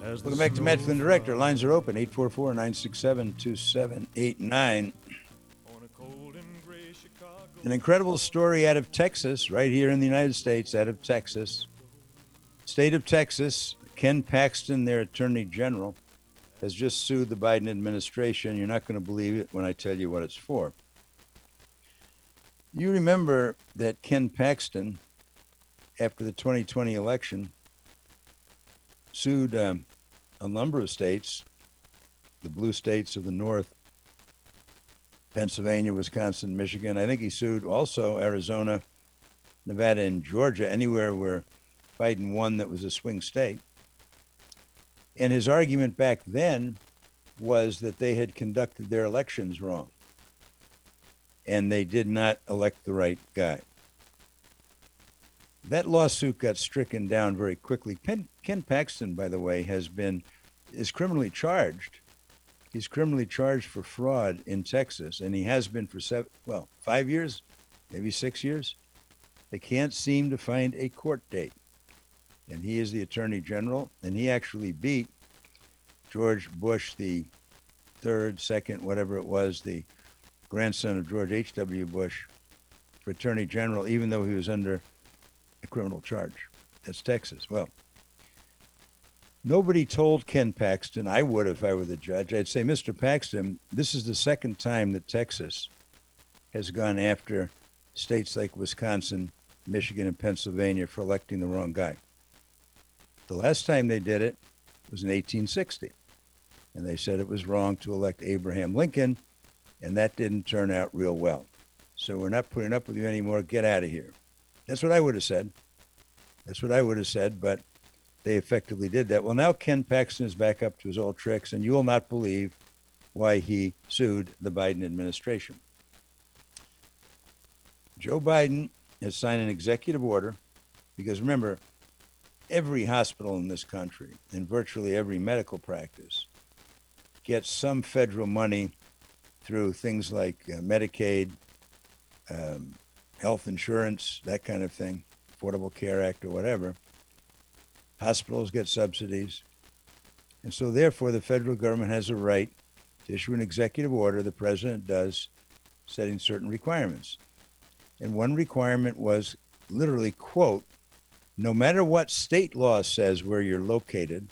Welcome back to Match with the Director. Lines are open, 844-967-2789. An incredible story out of Texas, right here in the United States, out of Texas. State of Texas, Ken Paxton, their attorney general, has just sued the Biden administration. You're not going to believe it when I tell you what it's for. You remember that Ken Paxton, after the 2020 election, sued a number of states, the blue states of the North, Pennsylvania, Wisconsin, Michigan. I think he sued also Arizona, Nevada, and Georgia, anywhere where Biden won that was a swing state. And his argument back then was that they had conducted their elections wrong and they did not elect the right guy. That lawsuit got stricken down very quickly. Ken Paxton, by the way, is criminally charged. He's criminally charged for fraud in Texas, and he has been for 5 years, maybe 6 years. They can't seem to find a court date. And he is the attorney general, and he actually beat George Bush, the third, second, whatever it was, the grandson of George H.W. Bush, for attorney general, even though he was under a criminal charge. That's Texas. Well, nobody told Ken Paxton. I would if I were the judge. I'd say, Mr. Paxton, this is the second time that Texas has gone after states like Wisconsin, Michigan, and Pennsylvania for electing the wrong guy. The last time they did it was in 1860, and they said it was wrong to elect Abraham Lincoln, and that didn't turn out real well. So we're not putting up with you anymore. Get out of here. That's what I would have said. But they effectively did that. Well, now Ken Paxton is back up to his old tricks, and you will not believe why he sued the Biden administration. Joe Biden has signed an executive order because, remember, every hospital in this country and virtually every medical practice gets some federal money through things like Medicaid, health insurance, that kind of thing, Affordable Care Act or whatever. Hospitals get subsidies. And so therefore, the federal government has a right to issue an executive order, the president does, setting certain requirements. And one requirement was literally, quote, no matter what state law says where you're located,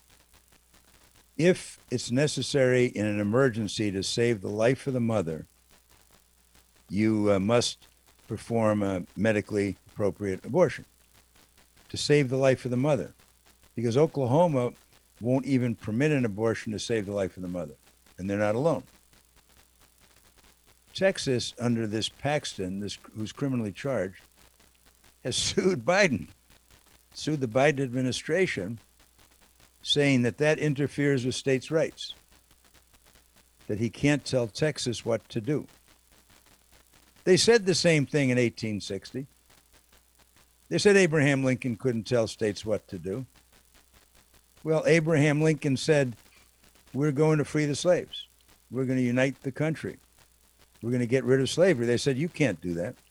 if it's necessary in an emergency to save the life of the mother, you must perform a medically appropriate abortion to save the life of the mother, because Oklahoma won't even permit an abortion to save the life of the mother, and they're not alone. Texas, under this Paxton, who's criminally charged, has sued the Biden administration, saying that interferes with states' rights, that he can't tell Texas what to do. They said the same thing in 1860. They said Abraham Lincoln couldn't tell states what to do. Well, Abraham Lincoln said, we're going to free the slaves. We're going to unite the country. We're going to get rid of slavery. They said, you can't do that.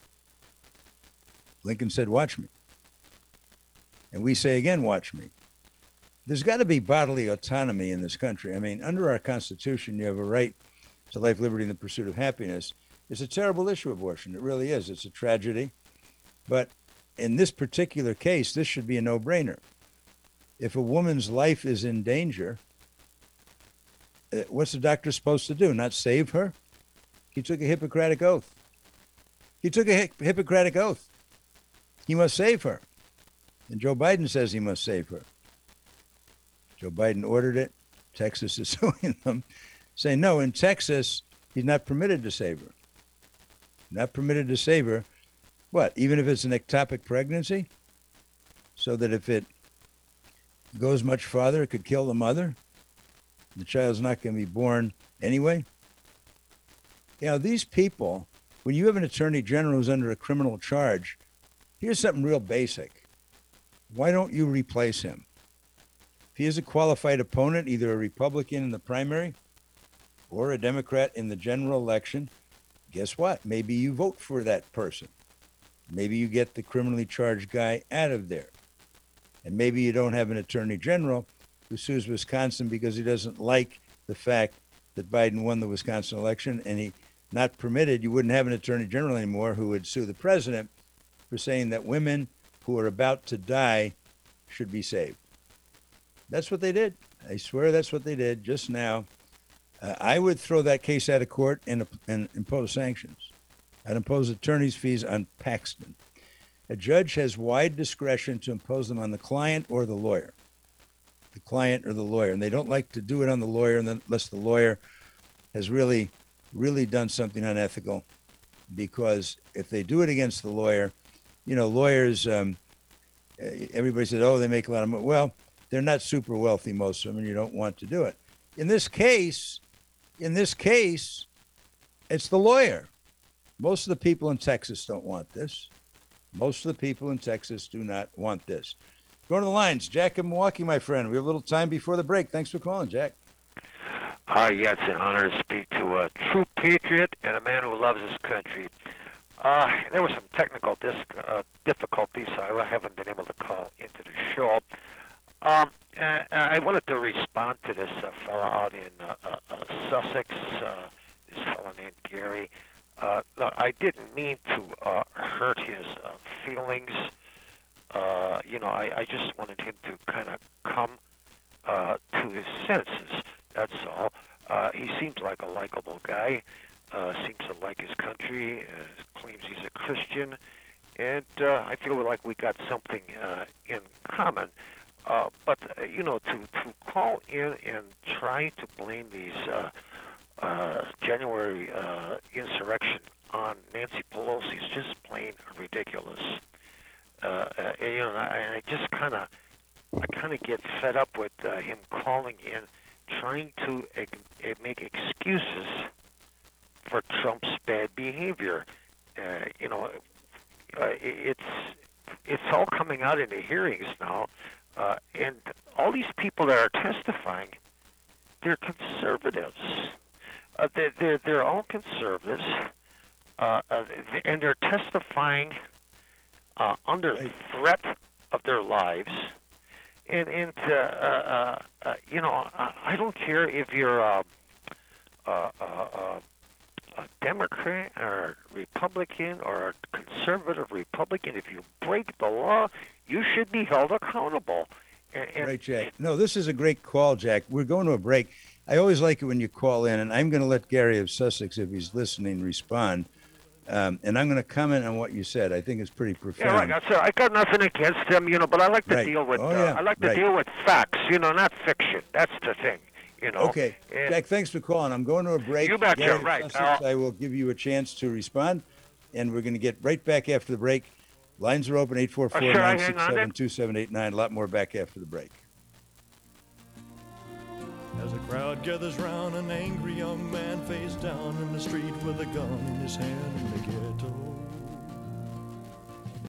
Lincoln said, watch me. And we say again, watch me. There's got to be bodily autonomy in this country. I mean, under our Constitution, you have a right to life, liberty, and the pursuit of happiness. It's a terrible issue, abortion. It really is. It's a tragedy. But in this particular case, this should be a no-brainer. If a woman's life is in danger, what's the doctor supposed to do? Not save her? He took a Hippocratic oath. Hippocratic oath. He must save her. And Joe Biden says he must save her. Joe Biden ordered it. Texas is suing them, saying, no, in Texas, he's not permitted to save her. Not permitted to save her. What, even if it's an ectopic pregnancy? So that if it goes much farther, it could kill the mother? The child's not going to be born anyway? You know, these people, when you have an attorney general who's under a criminal charge, here's something real basic. Why don't you replace him? If he is a qualified opponent, either a Republican in the primary or a Democrat in the general election, guess what? Maybe you vote for that person. Maybe you get the criminally charged guy out of there. And maybe you don't have an attorney general who sues Wisconsin because he doesn't like the fact that Biden won the Wisconsin election, and he not permitted, you wouldn't have an attorney general anymore who would sue the president for saying that women who are about to die should be saved. That's what they did. I swear that's what they did just now. I would throw that case out of court and impose sanctions. I'd impose attorney's fees on Paxton. A judge has wide discretion to impose them on the client or the lawyer. The client or the lawyer. And they don't like to do it on the lawyer unless the lawyer has really done something unethical. Because if they do it against the lawyer, lawyers, everybody says, oh, they make a lot of money. Well, they're not super wealthy, most of them, and you don't want to do it. In this case, it's the lawyer. Most of the people in Texas don't want this. Most of the people in Texas do not want this. Going to the lines, Jack in Milwaukee, my friend. We have a little time before the break. Thanks for calling, Jack. Yeah, it's an honor to speak to a true patriot and a man who loves his country. There were some technical difficulties, so I haven't been able to call into the show. I wanted to respond to this fellow out in Sussex, this fellow named Gary. Look, I didn't mean to hurt his feelings. I just wanted him to kind of come to his senses. That's all. He seems like a likable guy. Seems to like his country. Claims he's a Christian, and I feel like we got something in common. But to call in and try to blame these January insurrection on Nancy Pelosi is just plain ridiculous. I just kind of get fed up with him calling in, trying to make excuses for Trump's bad behavior. It's all coming out in the hearings now. And all these people that are testifying, they're conservatives. They're all conservatives, and they're testifying under threat of their lives. And I don't care if you're a Democrat or a Republican or a conservative Republican. If you break the law, you should be held accountable. Right, Jack. No, this is a great call, Jack. We're going to a break. I always like it when you call in, and I'm going to let Gary of Sussex, if he's listening, respond. And I'm going to comment on what you said. I think it's pretty profound. Yeah, right. I got nothing against him, but I like to deal with deal with facts, not fiction. That's the thing. Okay. And Jack, thanks for calling. I'm going to a break. You betcha, Gary right. Sussex, I will give you a chance to respond, and we're going to get right back after the break. Lines are open, 844-967-2789. A lot more back after the break. As a crowd gathers round, an angry young man face down in the street with a gun in his hand in the ghetto.